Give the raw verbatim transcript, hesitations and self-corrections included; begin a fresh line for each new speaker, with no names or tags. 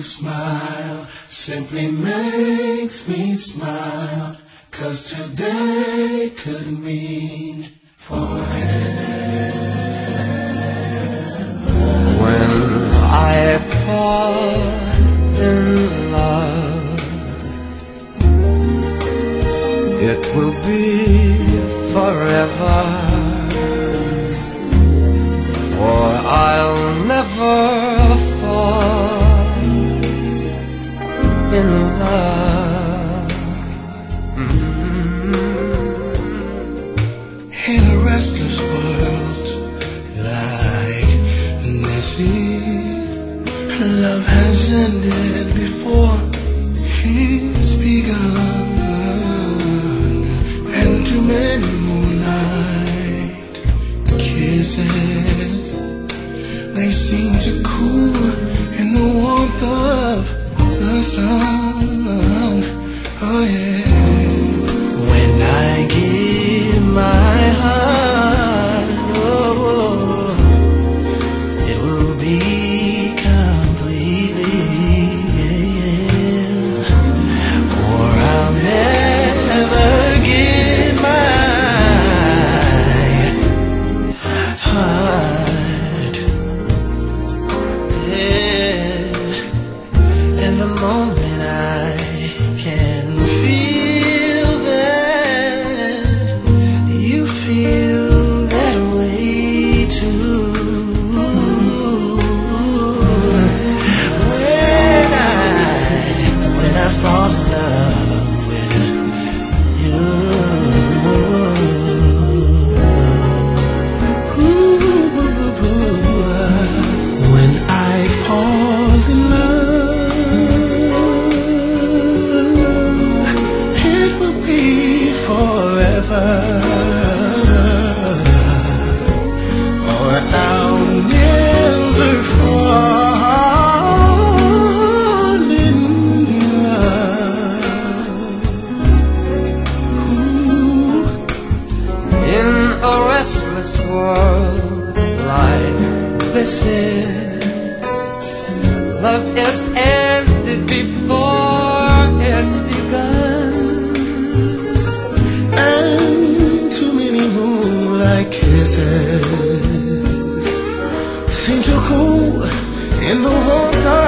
smile simply makes me smile, 'cause today could mean forever.
When I fall in love, it will be forever, or I'll never fall in love. Mm-hmm.
In a restless world like this is, love has ended before he's begun, and too many moonlight kisses, they seem to cool in the warmth of the sun. Oh yeah. When I give my heart, oh, it will be completely, yeah. Or I'll never give my heart, yeah. In the moment I can feel that you feel that way too. When I, when I fall in love with you, when I fall in love, it will be forever, or I'll never fall in love. Ooh.
In a restless world like this is, love is ended before it's begun.
And too many moonlight kisses seem to cool in the warmth of